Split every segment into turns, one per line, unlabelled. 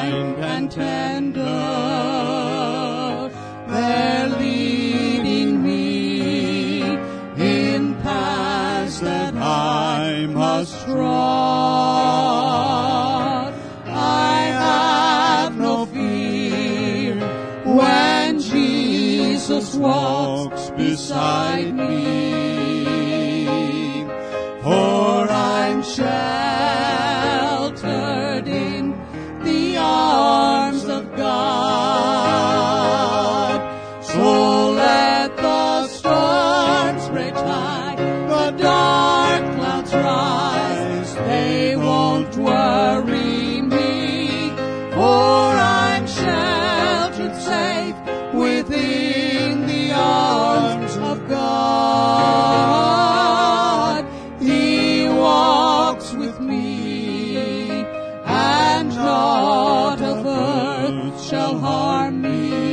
kind and tender. They're leading me in paths that I must trod. I have no fear when Jesus walks beside me, for I'm sheltered in the arms of God. So let the storms rage high, the dark clouds rise, they won't worry me, for I'm sheltered safe within the arms of God. He walks with me, and naught of earth shall harm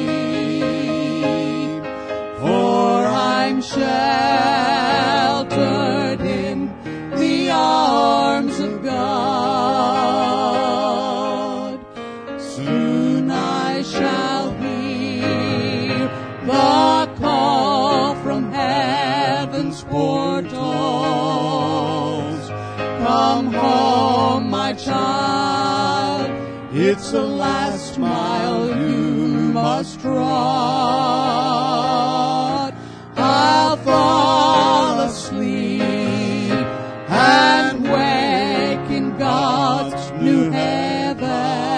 me, for I'm sheltered in the arms of God. Soon I shall hear the call from heaven's portals. Come home, my child, it's the last mile you must trod. I'll fall asleep and wake in God's new heaven,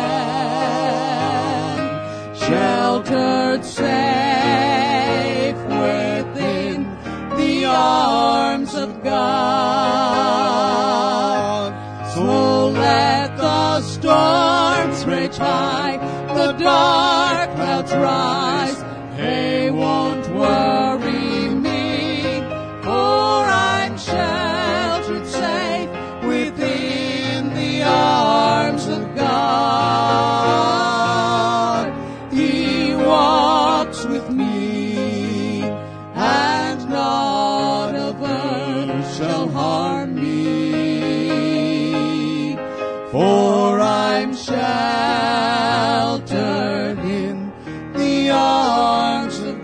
sheltered safe within the arms of God. So let the storms rage high, the dark clouds rise, they won't worry me, for I'm sheltered safe within the arms of God. He walks with me, and naught of earth shall harm me, for I'm sheltered in the arms of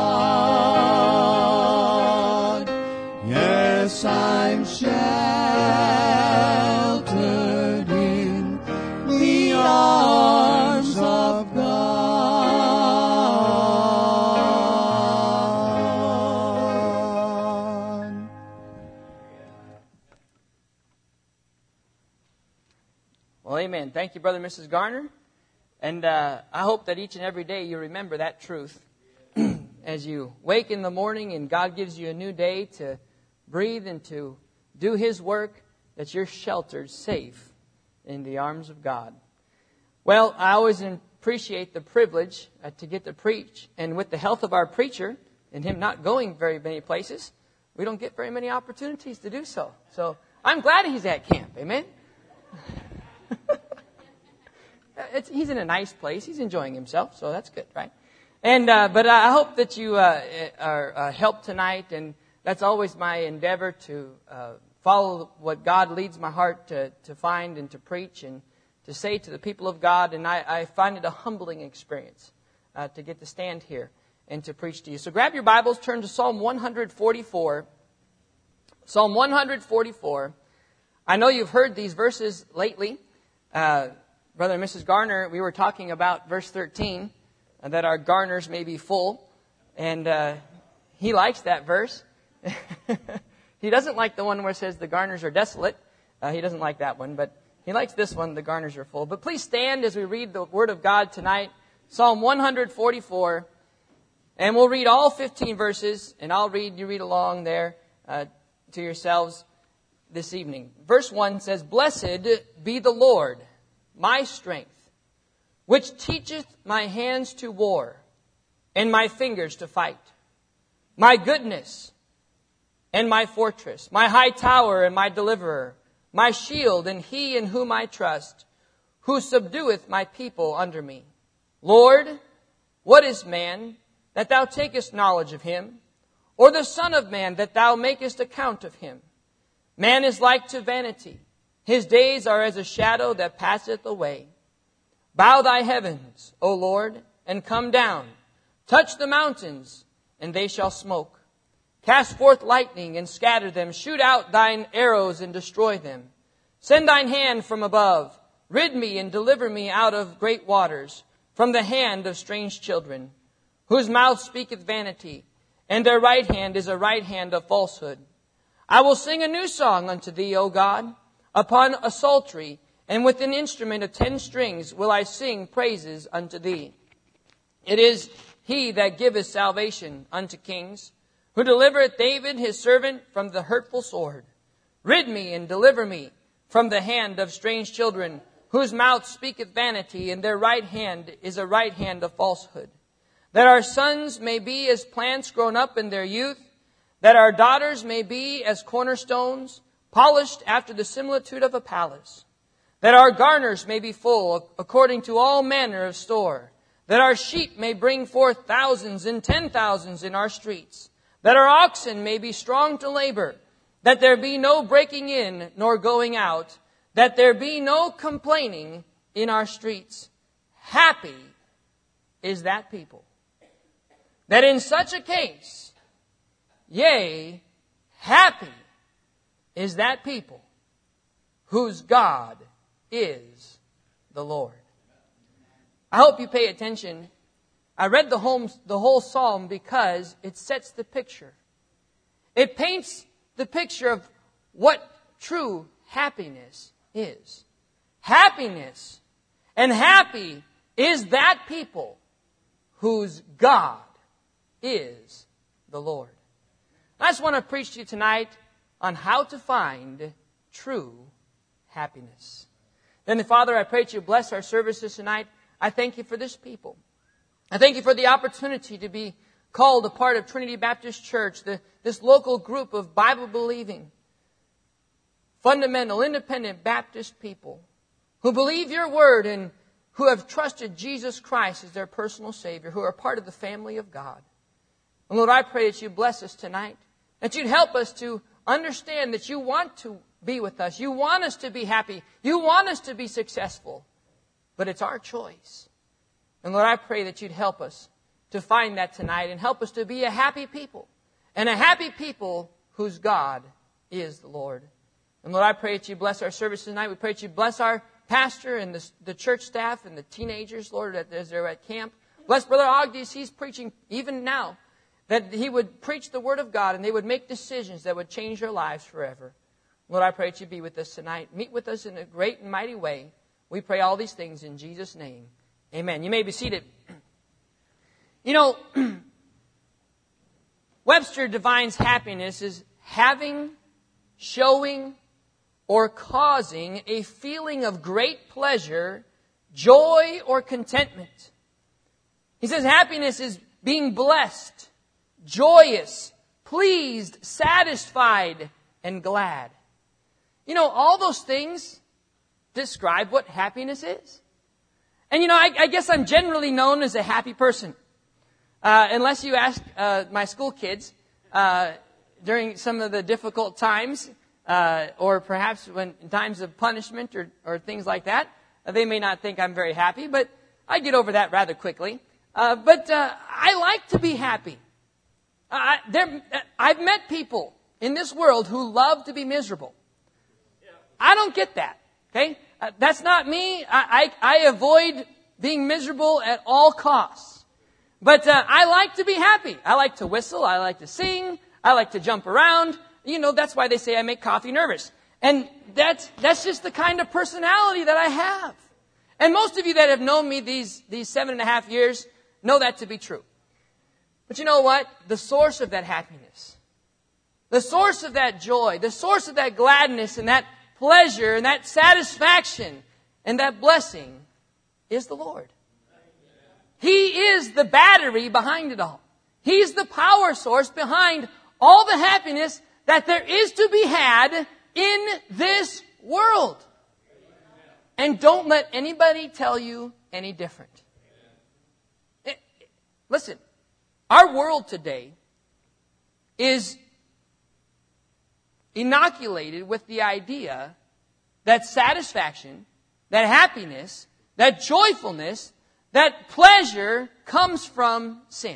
God. Yes, I'm sheltered in the arms of God.
Well, amen. Thank you, Brother and Mrs. Garner. And I hope that each and every day you remember that truth as you wake in the morning and God gives you a new day to breathe and to do His work, that you're sheltered, safe in the arms of God. Well, I always appreciate the privilege to get to preach. And with the health of our preacher and him not going very many places, we don't get very many opportunities to do so. So I'm glad he's at camp. Amen? He's in a nice place. He's enjoying himself, so that's good, right? And but I hope that you are helped tonight, and that's always my endeavor to follow what God leads my heart to find and to preach and to say to the people of God. And I find it a humbling experience to get to stand here and to preach to you. So grab your Bibles, turn to Psalm 144. Psalm 144. I know you've heard these verses lately. Brother and Mrs. Garner, we were talking about verse 13, that our garners may be full. And he likes that verse. He doesn't like the one where it says the garners are desolate. He doesn't like that one, but he likes this one, the garners are full. But please stand as we read the Word of God tonight. Psalm 144. And we'll read all 15 verses, and I'll read, you read along there to yourselves this evening. Verse 1 says, Blessed be the Lord, my strength, which teacheth my hands to war, and my fingers to fight. My goodness and my fortress, my high tower and my deliverer, my shield and he in whom I trust, who subdueth my people under me. Lord, what is man, that thou takest knowledge of him, or the son of man, that thou makest account of him? Man is like to vanity. His days are as a shadow that passeth away. Bow thy heavens, O Lord, and come down. Touch the mountains, and they shall smoke. Cast forth lightning and scatter them. Shoot out thine arrows and destroy them. Send thine hand from above. Rid me and deliver me out of great waters, from the hand of strange children, whose mouth speaketh vanity, and their right hand is a right hand of falsehood. I will sing a new song unto thee, O God. Upon a psaltery, and with an instrument of 10 strings will I sing praises unto thee. It is he that giveth salvation unto kings, who delivereth David his servant from the hurtful sword. Rid me and deliver me from the hand of strange children, whose mouth speaketh vanity, and their right hand is a right hand of falsehood. That our sons may be as plants grown up in their youth, that our daughters may be as cornerstones, polished after the similitude of a palace. That our garners may be full, according to all manner of store. That our sheep may bring forth thousands and 10,000s in our streets. That our oxen may be strong to labor. That there be no breaking in nor going out. That there be no complaining in our streets. Happy is that people. That in such a case, yea, happy is that people whose God is the Lord. I hope you pay attention. I read the whole psalm because it sets the picture. It paints the picture of what true happiness is. Happiness and happy is that people whose God is the Lord. I just want to preach to you tonight on how to find true happiness. Then, Father, I pray that you bless our services tonight. I thank you for this people. I thank you for the opportunity to be called a part of Trinity Baptist Church, this local group of Bible-believing, fundamental, independent Baptist people who believe your word and who have trusted Jesus Christ as their personal Savior, who are part of the family of God. And Lord, I pray that you bless us tonight, that you'd help us to understand that you want to be with us. You want us to be happy. You want us to be successful. But it's our choice. And Lord, I pray that you'd help us to find that tonight and help us to be a happy people. And a happy people whose God is the Lord. And Lord, I pray that you bless our service tonight. We pray that you bless our pastor and the church staff and the teenagers, Lord, as they're at camp. Bless Brother Ogden as he's preaching even now. That he would preach the Word of God and they would make decisions that would change their lives forever. Lord, I pray that you be with us tonight. Meet with us in a great and mighty way. We pray all these things in Jesus' name. Amen. You may be seated. You know, Webster defines happiness as having, showing, or causing a feeling of great pleasure, joy, or contentment. He says happiness is being blessed, joyous, pleased, satisfied, and glad. You know, all those things describe what happiness is. And you know, I guess I'm generally known as a happy person. Unless you ask my school kids during some of the difficult times, or perhaps when in times of punishment or things like that, they may not think I'm very happy, but I get over that rather quickly. But I like to be happy. I've met people in this world who love to be miserable. I don't get that. Okay? That's not me. I avoid being miserable at all costs. But I like to be happy. I like to whistle. I like to sing. I like to jump around. You know, that's why they say I make coffee nervous. And that's just the kind of personality that I have. And most of you that have known me these 7.5 years know that to be true. But you know what? The source of that happiness, the source of that joy, the source of that gladness and that pleasure and that satisfaction and that blessing is the Lord. He is the battery behind it all. He's the power source behind all the happiness that there is to be had in this world. And don't let anybody tell you any different. Listen, our world today is inoculated with the idea that satisfaction, that happiness, that joyfulness, that pleasure comes from sin.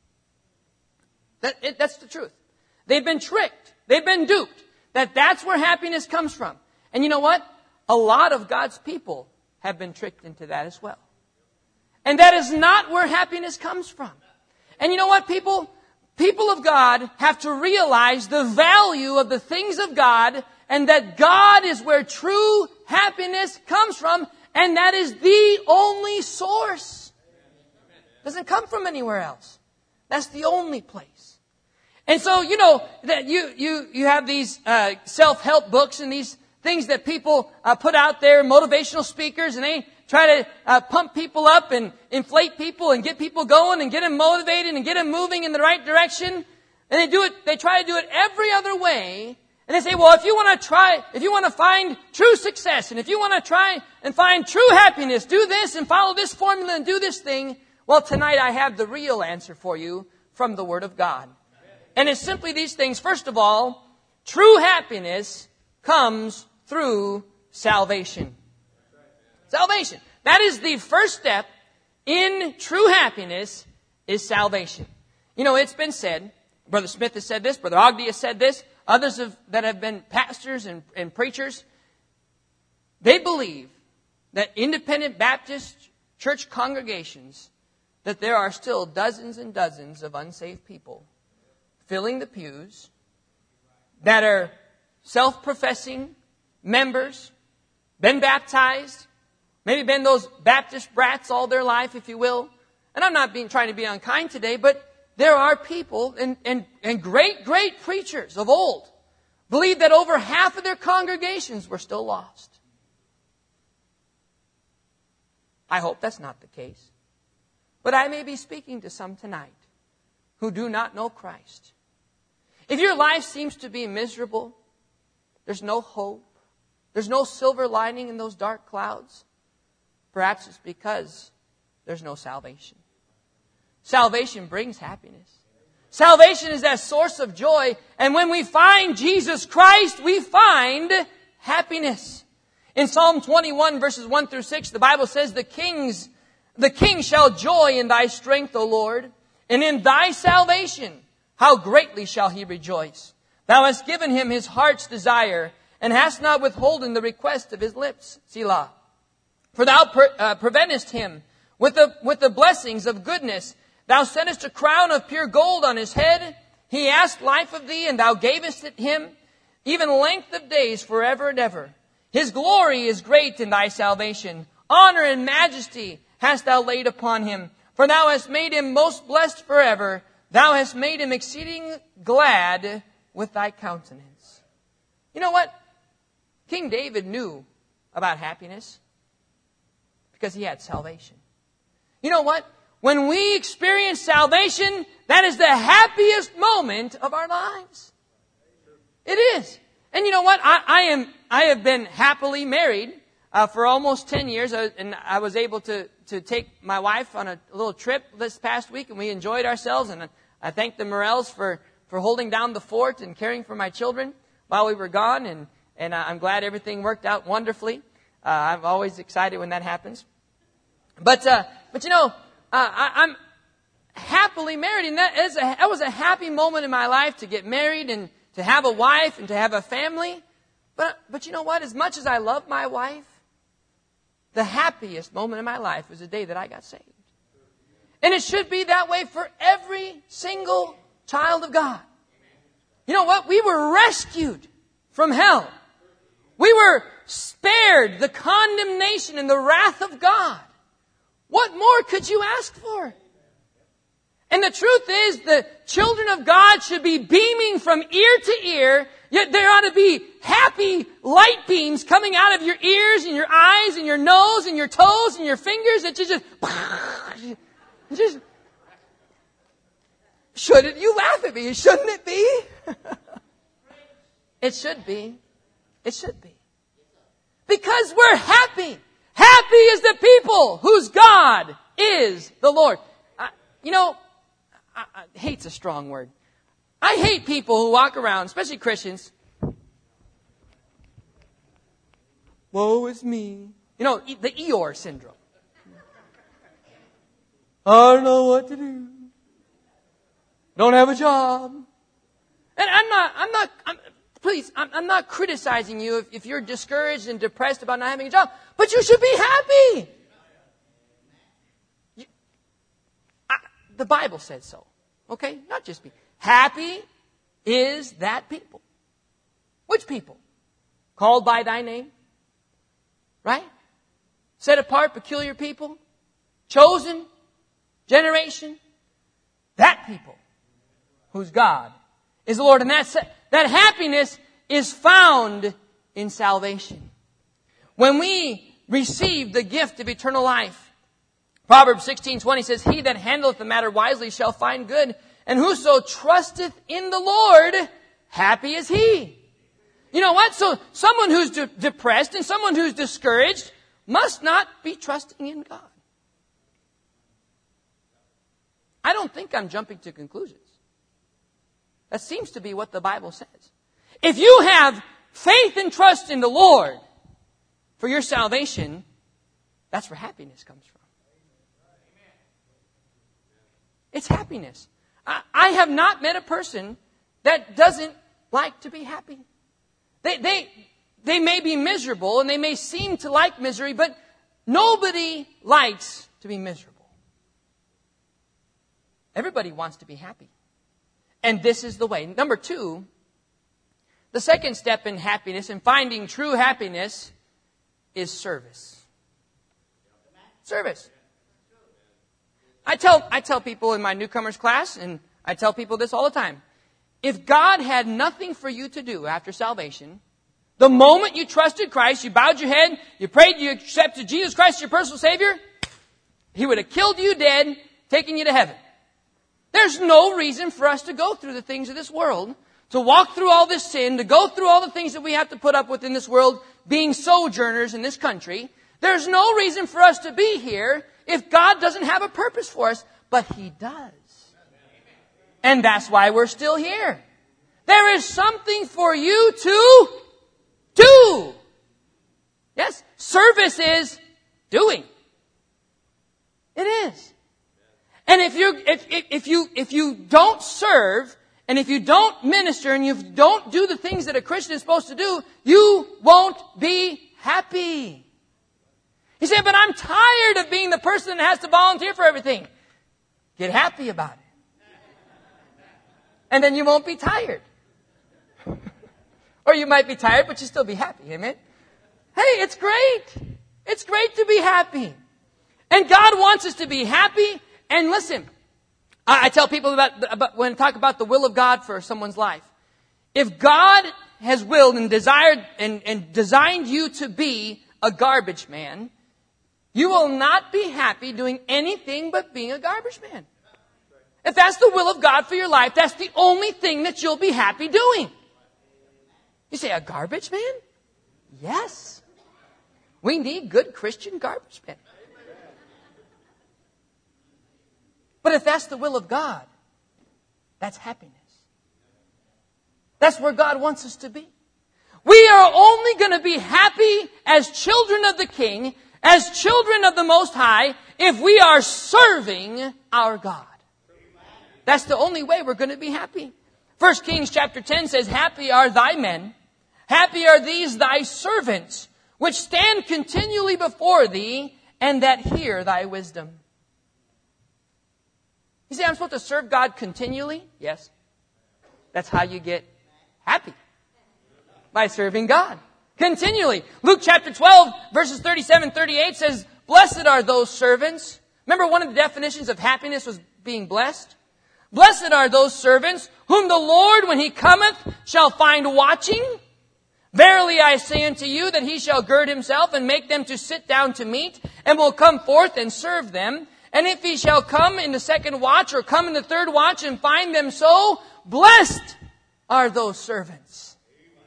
That's the truth. They've been tricked. They've been duped. That's where happiness comes from. And you know what? A lot of God's people have been tricked into that as well. And that is not where happiness comes from. And you know what, people? People of God have to realize the value of the things of God, and that God is where true happiness comes from, and that is the only source. It doesn't come from anywhere else. That's the only place. And so, you know, that you have these self-help books and these things that people put out there, motivational speakers, and they try to pump people up and inflate people and get people going and get them motivated and get them moving in the right direction. And they try to do it every other way. And they say, well, if you want to find true success, and if you want to try and find true happiness, do this and follow this formula and do this thing. Well, tonight I have the real answer for you from the Word of God. And it's simply these things. First of all, true happiness comes through salvation. Salvation. That is the first step in true happiness, is salvation. You know, it's been said, Brother Smith has said this, Brother Ogden has said this, others that have been pastors and preachers, they believe that independent Baptist church congregations, that there are still dozens and dozens of unsaved people filling the pews that are self-professing members, been baptized, maybe been those Baptist brats all their life, if you will. And I'm not trying to be unkind today, but there are people and great preachers of old believe that over half of their congregations were still lost. I hope that's not the case. But I may be speaking to some tonight who do not know Christ. If your life seems to be miserable, there's no hope, there's no silver lining in those dark clouds, perhaps it's because there's no salvation. Salvation brings happiness. Salvation is that source of joy. And when we find Jesus Christ, we find happiness. In Psalm 21 verses 1 through 6, the Bible says, The king shall joy in thy strength, O Lord, and in thy salvation, how greatly shall he rejoice. Thou hast given him his heart's desire, and hast not withholden the request of his lips. Selah. For thou preventest him with the blessings of goodness. Thou sentest a crown of pure gold on his head. He asked life of thee, and thou gavest it him, even length of days forever and ever. His glory is great in thy salvation. Honor and majesty hast thou laid upon him. For thou hast made him most blessed forever. Thou hast made him exceeding glad with thy countenance. You know what? King David knew about happiness because he had salvation. You know what? When we experience salvation, that is the happiest moment of our lives. It is. And you know what? I have been happily married for almost 10 years, and I was able to take my wife on a little trip this past week, and we enjoyed ourselves. And I thank the Morels for holding down the fort and caring for my children while we were gone. And I'm glad everything worked out wonderfully. I'm always excited when that happens. But you know, I'm happily married, and that was a happy moment in my life to get married and to have a wife and to have a family. But you know what? As much as I love my wife, the happiest moment in my life was the day that I got saved. And it should be that way for every single child of God. You know what? We were rescued from hell. We were spared the condemnation and the wrath of God. What more could you ask for? And the truth is, the children of God should be beaming from ear to ear. Yet there ought to be happy light beams coming out of your ears and your eyes and your nose and your toes and your fingers. That just shouldn't you laugh at me? Shouldn't it be? It should be. It should be. Because we're happy. Happy is the people whose God is the Lord. Hate's a strong word. I hate people who walk around, especially Christians. Woe is me. You know, the Eeyore syndrome. I don't know what to do. Don't have a job. And I'm not criticizing you if you're discouraged and depressed about not having a job, but you should be happy. The Bible said so. Okay? Not just me. Happy is that people. Which people? Called by thy name. Right? Set apart, peculiar people. Chosen generation. That people whose God is the Lord. And that happiness is found in salvation. When we receive the gift of eternal life, Proverbs 16:20 says, He that handleth the matter wisely shall find good, and whoso trusteth in the Lord, happy is he. You know what? So someone who's depressed and someone who's discouraged must not be trusting in God. I don't think I'm jumping to conclusions. That seems to be what the Bible says. If you have faith and trust in the Lord for your salvation, that's where happiness comes from. It's happiness. I have not met a person that doesn't like to be happy. They may be miserable and they may seem to like misery, but nobody likes to be miserable. Everybody wants to be happy. And this is the way. Number 2, the second step in happiness and finding true happiness is service. Service. I tell people in my newcomers class, and I tell people this all the time. If God had nothing for you to do after salvation, the moment you trusted Christ, you bowed your head, you prayed, you accepted Jesus Christ as your personal Savior, He would have killed you dead, taken you to heaven. There's no reason for us to go through the things of this world, to walk through all this sin, to go through all the things that we have to put up with in this world, being sojourners in this country. There's no reason for us to be here if God doesn't have a purpose for us, but He does. And that's why we're still here. There is something for you to do. Yes, service is doing. It is. And if you don't serve, and if you don't minister, and you don't do the things that a Christian is supposed to do, you won't be happy. You say, but I'm tired of being the person that has to volunteer for everything. Get happy about it. And then you won't be tired. Or you might be tired, but you still be happy. Amen? Hey, it's great. It's great to be happy. And God wants us to be happy. And listen, I tell people about when I talk about the will of God for someone's life. If God has willed and desired and designed you to be a garbage man, you will not be happy doing anything but being a garbage man. If that's the will of God for your life, that's the only thing that you'll be happy doing. You say, a garbage man? Yes. We need good Christian garbage men. But if that's the will of God, that's happiness. That's where God wants us to be. We are only going to be happy as children of the King, as children of the Most High, if we are serving our God. That's the only way we're going to be happy. 1 Kings chapter 10 says, Happy are thy men, happy are these thy servants, which stand continually before thee, and that hear thy wisdom. You say, I'm supposed to serve God continually? Yes. That's how you get happy. By serving God. Continually. Luke chapter 12, verses 37-38 says, Blessed are those servants. Remember, one of the definitions of happiness was being blessed? Blessed are those servants whom the Lord, when He cometh, shall find watching. Verily I say unto you that He shall gird Himself and make them to sit down to meat, and will come forth and serve them. And if He shall come in the second watch or come in the third watch and find them so, blessed are those servants.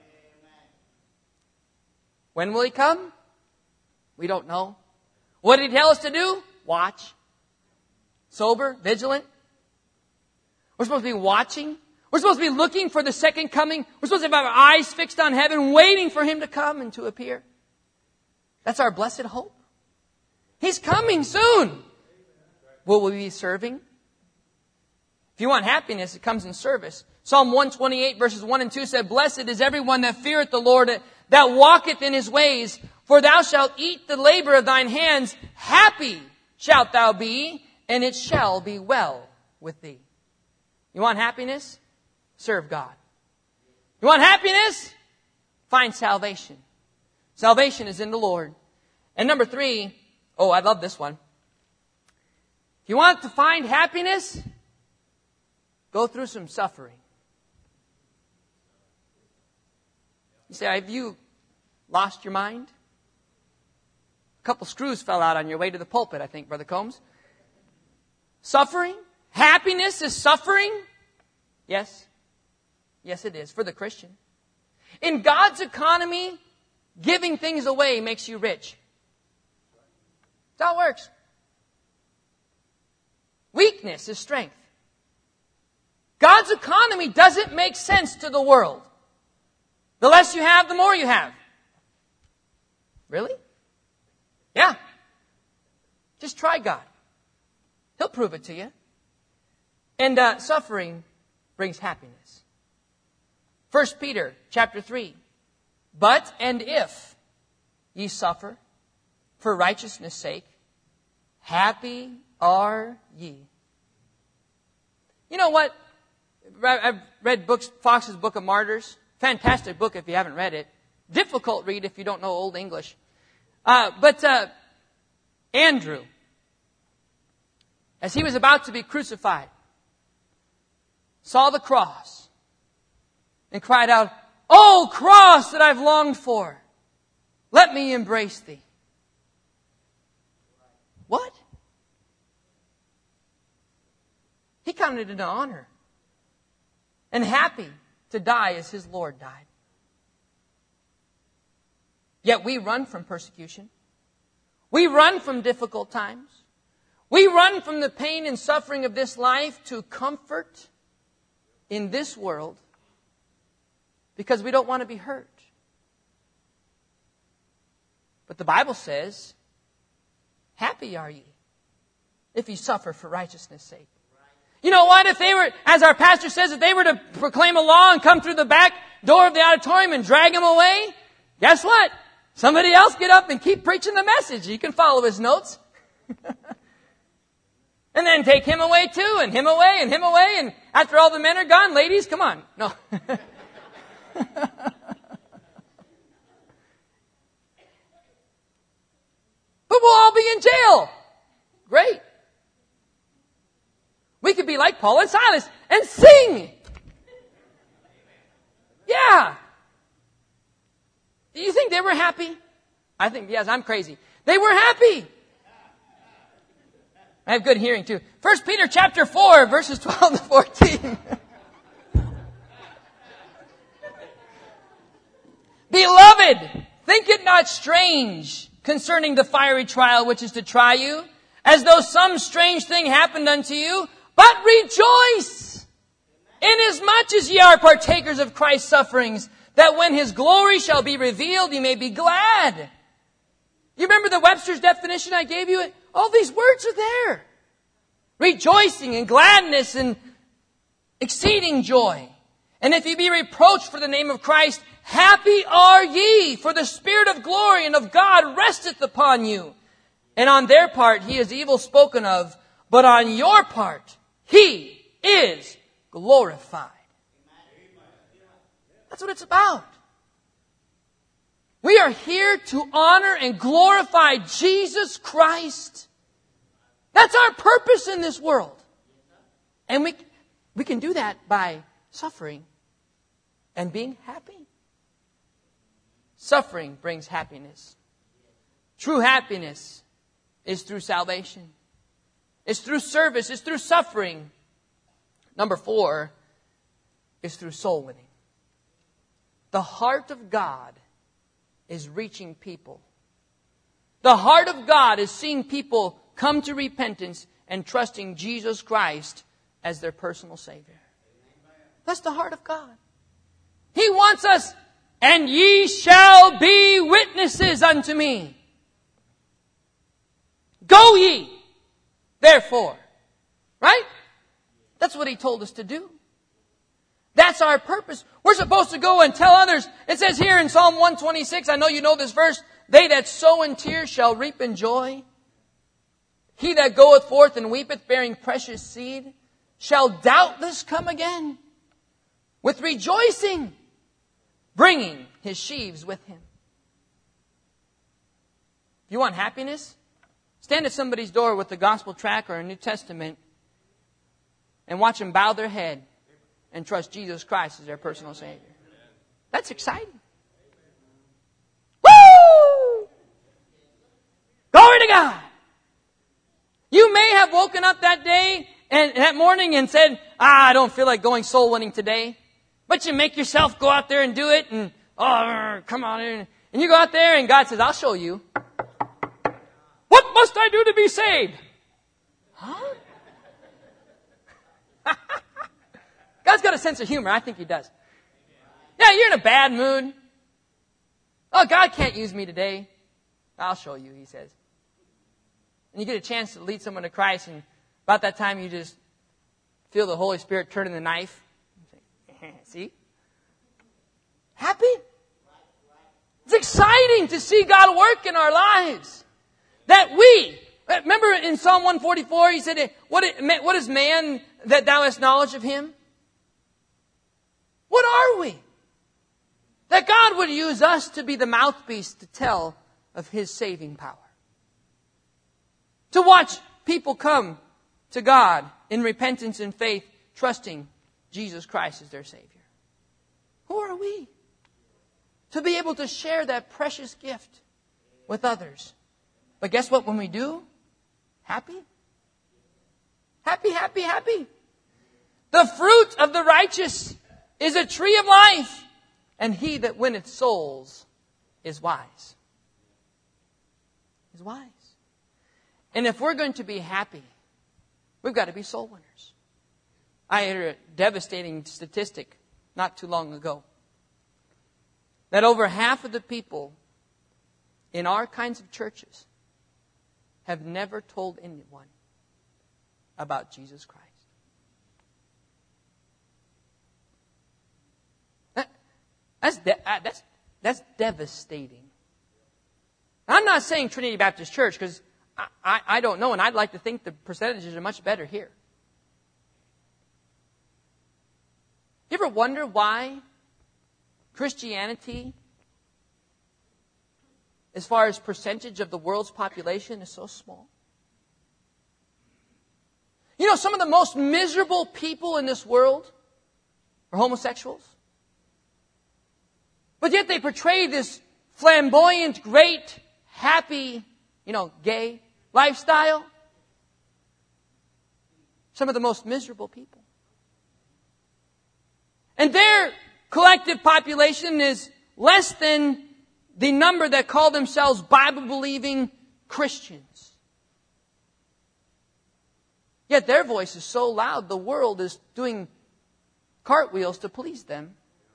When will He come? We don't know. What did He tell us to do? Watch. Sober, vigilant. We're supposed to be watching. We're supposed to be looking for the second coming. We're supposed to have our eyes fixed on heaven, waiting for Him to come and to appear. That's our blessed hope. He's coming soon. will we be serving? If you want happiness, it comes in service. Psalm 128 verses 1 and 2 said, Blessed is everyone that feareth the Lord, that walketh in his ways. For thou shalt eat the labor of thine hands. Happy shalt thou be, and it shall be well with thee. You want happiness? Serve God. You want happiness? Find salvation. Salvation is in the Lord. And number 3, oh, I love this one. If you want to find happiness, go through some suffering. You say, have you lost your mind? A couple screws fell out on your way to the pulpit, I think, Brother Combs. Suffering? Happiness is suffering? Yes. Yes, it is, for the Christian. In God's economy, giving things away makes you rich. That's how it works. Weakness is strength. God's economy doesn't make sense to the world. The less you have, the more you have. Really? Yeah. Just try God. He'll prove it to you. And suffering brings happiness. 1 Peter chapter 3. But and if ye suffer for righteousness' sake, happy are ye. You know what? I've read Fox's Book of Martyrs. Fantastic book if you haven't read it. Difficult read if you don't know Old English. But Andrew, as he was about to be crucified, saw the cross and cried out, "Oh, cross that I've longed for, let me embrace thee." What? He counted it an honor and happy to die as his Lord died. Yet we run from persecution. We run from difficult times. We run from the pain and suffering of this life to comfort in this world because we don't want to be hurt. But the Bible says, happy are ye if ye suffer for righteousness' sake. You know what? If they were, as our pastor says, if they were to proclaim a law and come through the back door of the auditorium and drag him away, guess what? Somebody else get up and keep preaching the message. You can follow his notes. And then take him away too, and him away, and him away, and after all the men are gone, ladies, come on. No. But we'll all be in jail. Great. We could be like Paul and Silas and sing. Yeah. Do you think they were happy? I think, yes, I'm crazy. They were happy. I have good hearing too. 1 Peter chapter 4, verses 12 to 14. Beloved, think it not strange concerning the fiery trial which is to try you, as though some strange thing happened unto you, but rejoice, inasmuch as ye are partakers of Christ's sufferings, that when his glory shall be revealed, ye may be glad. You remember the Webster's definition I gave you? All these words are there. Rejoicing and gladness and exceeding joy. And if ye be reproached for the name of Christ, happy are ye, for the Spirit of glory and of God resteth upon you. And on their part he is evil spoken of, but on your part he is glorified. That's what it's about. We are here to honor and glorify Jesus Christ. That's our purpose in this world. And we can do that by suffering and being happy. Suffering brings happiness. True happiness is through salvation. It's through service. It's through suffering. Number 4 is through soul winning. The heart of God is reaching people. The heart of God is seeing people come to repentance and trusting Jesus Christ as their personal Savior. That's the heart of God. He wants us, and ye shall be witnesses unto me. Go ye, therefore, Right? That's what He told us to do. That's our purpose. We're supposed to go and tell others. It says here in Psalm 126, I know you know this verse, they that sow in tears shall reap in joy. He that goeth forth and weepeth, bearing precious seed, shall doubtless come again with rejoicing, bringing his sheaves with him. If you want happiness, stand at somebody's door with a gospel tract or a New Testament and watch them bow their head and trust Jesus Christ as their personal Savior. That's exciting. Woo! Glory to God. You may have woken up that day and that morning and said, I don't feel like going soul winning today. But you make yourself go out there and do it and, come on in. And you go out there and God says, I'll show you. What must I do to be saved? Huh? God's got a sense of humor. I think He does. Yeah, you're in a bad mood. Oh, God can't use me today. I'll show you, He says. And you get a chance to lead someone to Christ, and about that time you just feel the Holy Spirit turning the knife. See? Happy? It's exciting to see God work in our lives. That we, remember in Psalm 144, He said, what is man that thou hast knowledge of him? What are we? That God would use us to be the mouthpiece to tell of His saving power. To watch people come to God in repentance and faith, trusting Jesus Christ as their Savior. Who are we? To be able to share that precious gift with others. But guess what? When we do, happy? Happy, happy, happy. The fruit of the righteous is a tree of life, and he that winneth souls is wise. Is wise. And if we're going to be happy, we've got to be soul winners. I heard a devastating statistic not too long ago. That over half of the people in our kinds of churches have never told anyone about Jesus Christ. That's devastating. I'm not saying Trinity Baptist Church because I don't know, and I'd like to think the percentages are much better here. You ever wonder why Christianity, as far as percentage of the world's population, is so small? You know, some of the most miserable people in this world are homosexuals. But yet they portray this flamboyant, great, happy, gay lifestyle. Some of the most miserable people. And their collective population is less than the number that call themselves Bible-believing Christians. Yet their voice is so loud, the world is doing cartwheels to please them.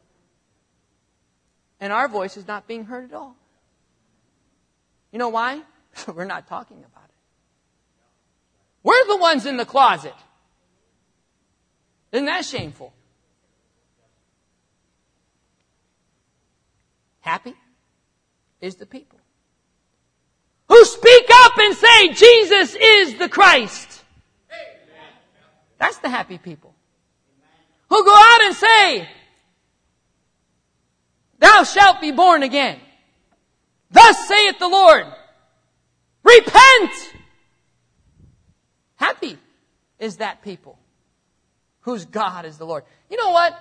And our voice is not being heard at all. You know why? We're not talking about it. We're the ones in the closet. Isn't that shameful? Happy is the people who speak up and say, Jesus is the Christ. That's the happy people. Who go out and say, thou shalt be born again. Thus saith the Lord. Repent! Happy is that people whose God is the Lord. You know what?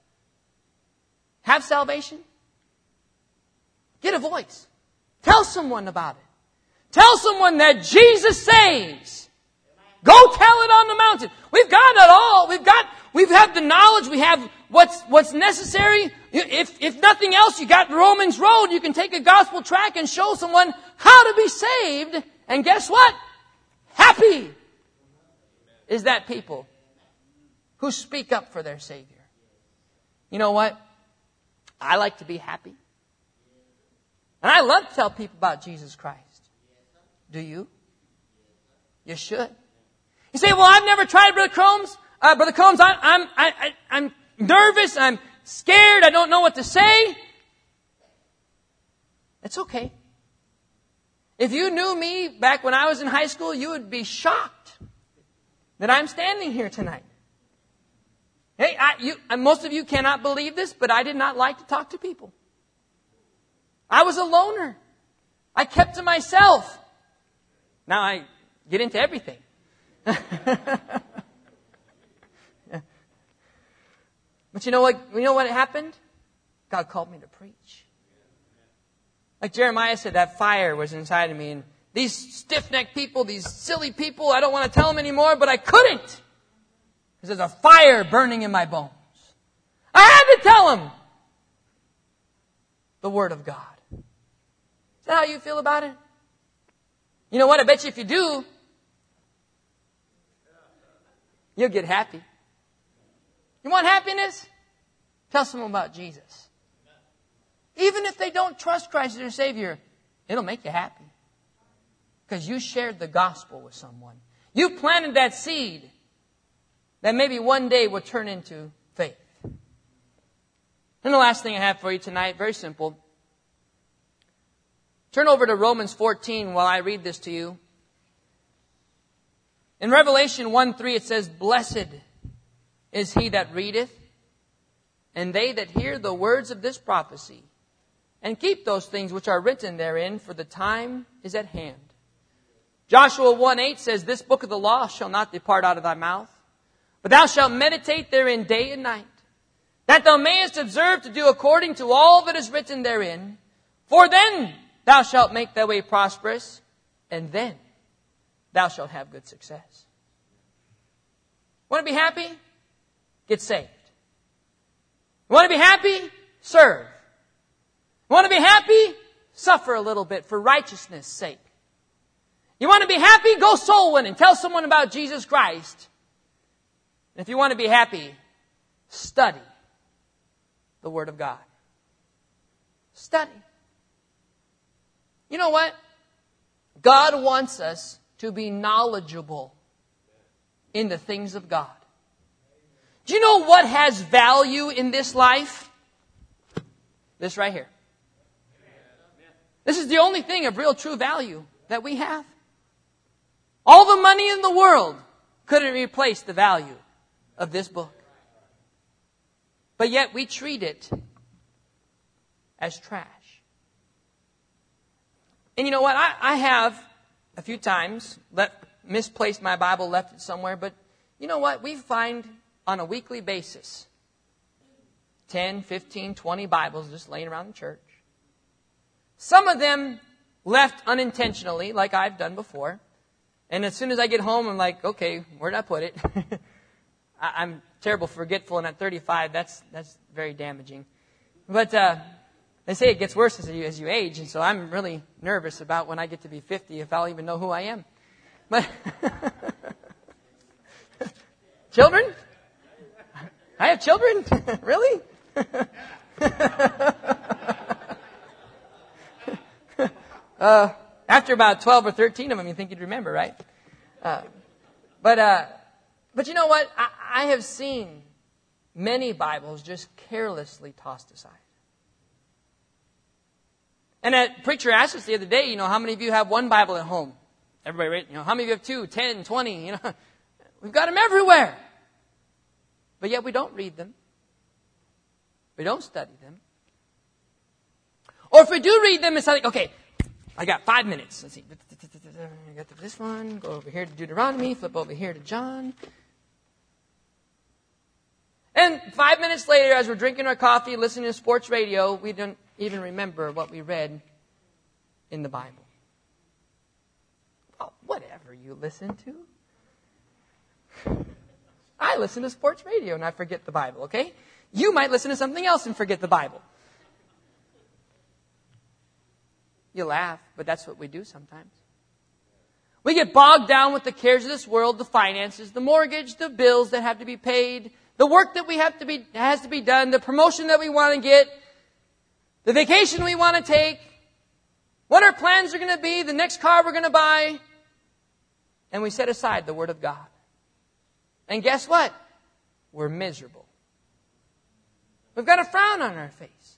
Have salvation. Get a voice. Tell someone about it. Tell someone that Jesus saves. Go tell it on the mountain. We've got it all. We've had the knowledge. We have what's necessary. If nothing else, you got Romans Road. You can take a gospel tract and show someone how to be saved. And guess what? Happy is that people who speak up for their Savior. You know what? I like to be happy. And I love to tell people about Jesus Christ. Do you? You should. You say, well, I've never tried, Brother Combs. Brother Combs, I'm nervous. I'm scared. I don't know what to say. It's okay. If you knew me back when I was in high school, you would be shocked that I'm standing here tonight. Hey, most of you cannot believe this, but I did not like to talk to people. I was a loner. I kept to myself. Now I get into everything. But you know what happened? God called me to preach. Like Jeremiah said, that fire was inside of me. And these stiff-necked people, these silly people, I don't want to tell them anymore, but I couldn't. Because there's a fire burning in my bones. I had to tell them the Word of God. Is that how you feel about it? You know what? I bet you if you do, you'll get happy. You want happiness? Tell someone about Jesus. Even if they don't trust Christ as their Savior, it'll make you happy. Because you shared the gospel with someone. You planted that seed that maybe one day will turn into faith. And the last thing I have for you tonight, very simple. Turn over to Romans 14 while I read this to you. In Revelation 1:3 it says, "Blessed is he that readeth, and they that hear the words of this prophecy, and keep those things which are written therein, for the time is at hand." Joshua 1:8 says, "This book of the law shall not depart out of thy mouth, but thou shalt meditate therein day and night, that thou mayest observe to do according to all that is written therein. For then thou shalt make thy way prosperous, and then thou shalt have good success." Want to be happy? Get saved. Want to be happy? Serve. Want to be happy? Suffer a little bit for righteousness' sake. You want to be happy? Go soul winning. Tell someone about Jesus Christ. And if you want to be happy, study the Word of God. Study. You know what? God wants us to be knowledgeable in the things of God. Do you know what has value in this life? This right here. This is the only thing of real true value that we have. All the money in the world couldn't replace the value of this book. But yet we treat it as trash. And you know what? I have a few times misplaced my Bible, left it somewhere. But you know what? We find on a weekly basis 10, 15, 20 Bibles just laying around the church. Some of them left unintentionally, like I've done before. And as soon as I get home, I'm like, okay, where did I put it? I'm terrible forgetful, and at 35, that's very damaging. But they say it gets worse as you age, and so I'm really nervous about when I get to be 50 if I'll even know who I am. But children? I have children? Really? After about 12 or 13 of them, you think you'd remember, right? But you know what? I have seen many Bibles just carelessly tossed aside. And a preacher asked us the other day, how many of you have one Bible at home? Everybody, right? How many of you have 2, 10, 20? We've got them everywhere. But yet we don't read them. We don't study them. Or if we do read them, it's like, okay, I got 5 minutes. Let's see. I got this one. Go over here to Deuteronomy. Flip over here to John. And 5 minutes later, as we're drinking our coffee, listening to sports radio, we don't even remember what we read in the Bible. Oh, whatever you listen to. I listen to sports radio and I forget the Bible, okay? You might listen to something else and forget the Bible. You laugh, but that's what we do sometimes. We get bogged down with the cares of this world, the finances, the mortgage, the bills that have to be paid, the work that has to be done, the promotion that we want to get, the vacation we want to take, what our plans are going to be, the next car we're going to buy, and we set aside the Word of God. And guess what? We're miserable. We've got a frown on our face.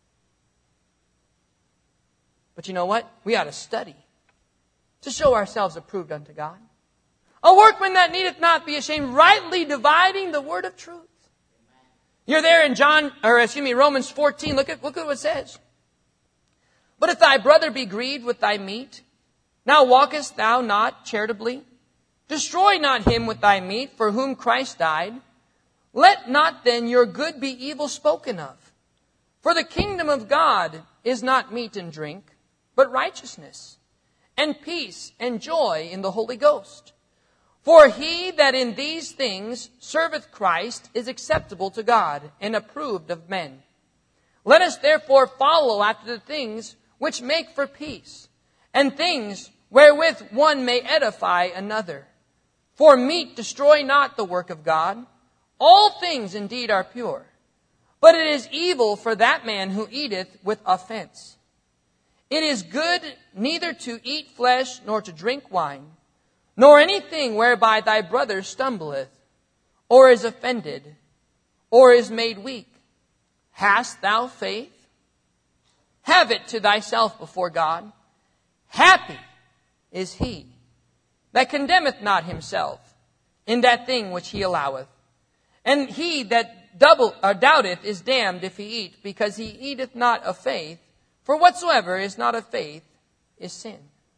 But you know what? We ought to study to show ourselves approved unto God. A workman that needeth not be ashamed, rightly dividing the word of truth. You're there in Romans 14. Look at what it says. But if thy brother be grieved with thy meat, now walkest thou not charitably? Destroy not him with thy meat, for whom Christ died. Let not then your good be evil spoken of. For the kingdom of God is not meat and drink, but righteousness, and peace, and joy in the Holy Ghost. For he that in these things serveth Christ is acceptable to God, and approved of men. Let us therefore follow after the things which make for peace, and things wherewith one may edify another. For meat destroy not the work of God. All things indeed are pure, but it is evil for that man who eateth with offense. It is good neither to eat flesh, nor to drink wine, nor anything whereby thy brother stumbleth, or is offended, or is made weak. Hast thou faith? Have it to thyself before God. Happy is he that condemneth not himself in that thing which he alloweth. And he that doubteth is damned if he eat, because he eateth not of faith. For whatsoever is not of faith is sin.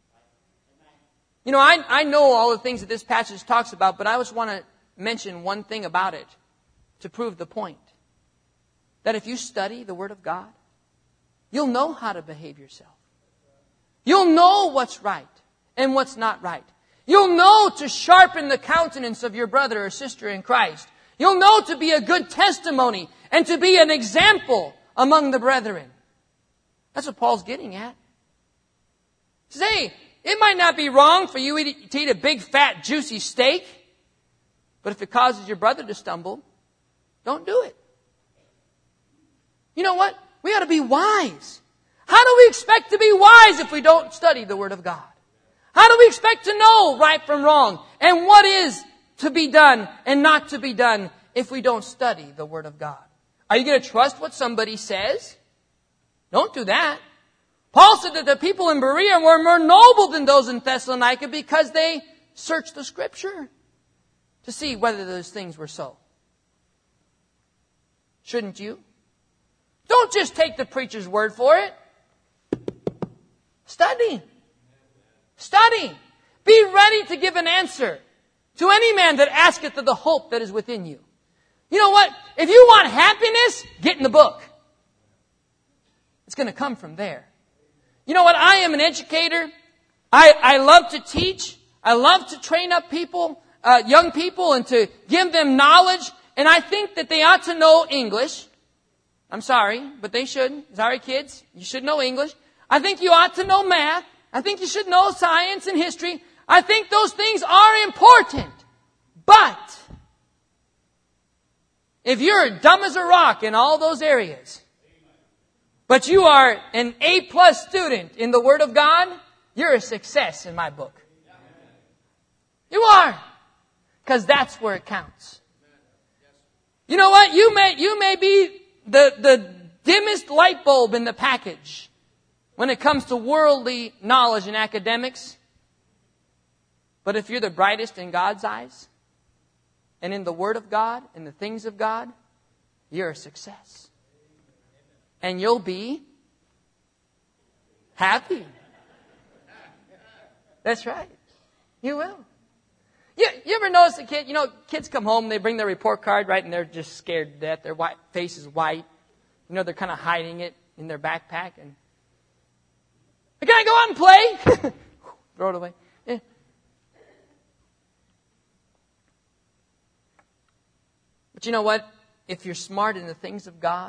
You know, I know all the things that this passage talks about, but I just want to mention one thing about it to prove the point. That if you study the Word of God, you'll know how to behave yourself. You'll know what's right and what's not right. You'll know to sharpen the countenance of your brother or sister in Christ. You'll know to be a good testimony and to be an example among the brethren. That's what Paul's getting at. He says, hey, it might not be wrong for you to eat a big, fat, juicy steak, but if it causes your brother to stumble, don't do it. You know what? We ought to be wise. How do we expect to be wise if we don't study the Word of God? How do we expect to know right from wrong and what is to be done and not to be done if we don't study the Word of God? Are you going to trust what somebody says? Don't do that. Paul said that the people in Berea were more noble than those in Thessalonica because they searched the Scripture to see whether those things were so. Shouldn't you? Don't just take the preacher's word for it. Study. Study. Be ready to give an answer to any man that asketh of the hope that is within you. You know what? If you want happiness, get in the book. It's going to come from there. You know what? I am an educator. I love to teach. I love to train up people, young people, and to give them knowledge. And I think that they ought to know English. I'm sorry, but they should. Sorry, kids. You should know English. I think you ought to know math. I think you should know science and history. I think those things are important. But if you're dumb as a rock in all those areas, but you are an A+ student in the Word of God, you're a success in my book. You are. Because that's where it counts. You know what? You may be the dimmest light bulb in the package when it comes to worldly knowledge and academics. But if you're the brightest in God's eyes and in the Word of God and the things of God, you're a success. And you'll be happy. That's right. You will. You ever notice a kid, kids come home, they bring their report card, right, and they're just scared to death. Their face is white. They're kind of hiding it in their backpack. And can I go out and play? Throw it away. Yeah. But you know what? If you're smart in the things of God,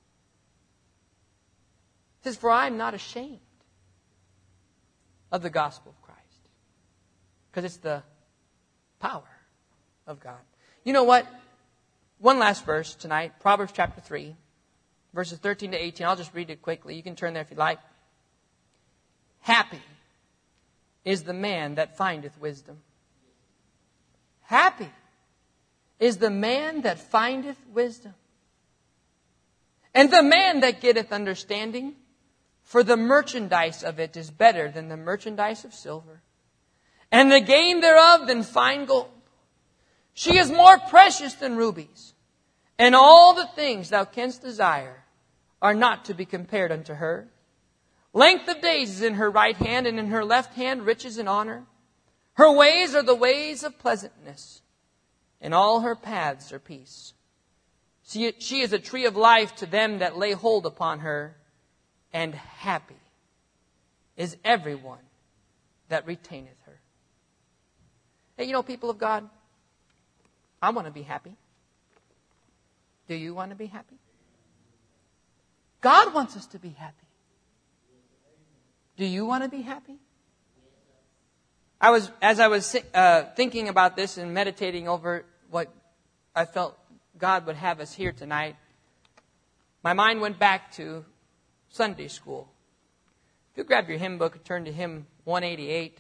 it says, for I am not ashamed of the gospel of Christ. Because it's the power of God. You know what? One last verse tonight. Proverbs chapter 3, verses 13 to 18. I'll just read it quickly. You can turn there if you like. Happy is the man that findeth wisdom. Happy is the man that findeth wisdom, and the man that getteth understanding, for the merchandise of it is better than the merchandise of silver, and the gain thereof than fine gold. She is more precious than rubies, and all the things thou canst desire are not to be compared unto her. Length of days is in her right hand, and in her left hand riches and honor. Her ways are the ways of pleasantness, and all her paths are peace. She is a tree of life to them that lay hold upon her, and happy is everyone that retaineth her. Hey, people of God, I want to be happy. Do you want to be happy? God wants us to be happy. Do you want to be happy? As I was thinking about this and meditating over what I felt God would have us hear tonight, my mind went back to Sunday school. If you grab your hymn book and turn to hymn 188.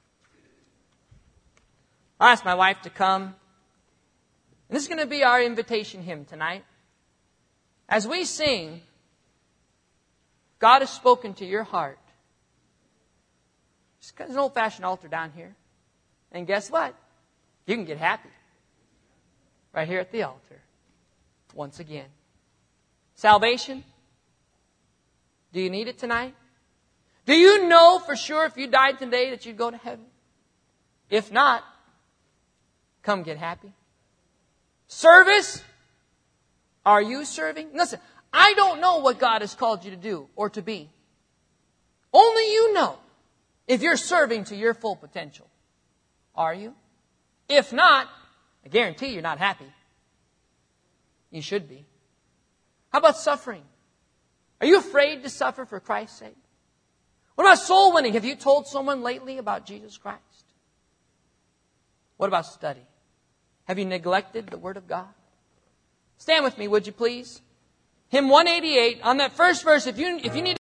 I asked my wife to come. And this is going to be our invitation hymn tonight. As we sing, God has spoken to your heart. There's an old-fashioned altar down here. And guess what? You can get happy. Right here at the altar. Once again. Salvation. Do you need it tonight? Do you know for sure if you died today that you'd go to heaven? If not, come get happy. Service. Are you serving? Listen, I don't know what God has called you to do or to be. Only you know if you're serving to your full potential. Are you? If not, I guarantee you're not happy. You should be. How about suffering? Are you afraid to suffer for Christ's sake? What about soul winning? Have you told someone lately about Jesus Christ? What about study? Have you neglected the Word of God? Stand with me, would you please? Hymn 188, on that first verse, if you need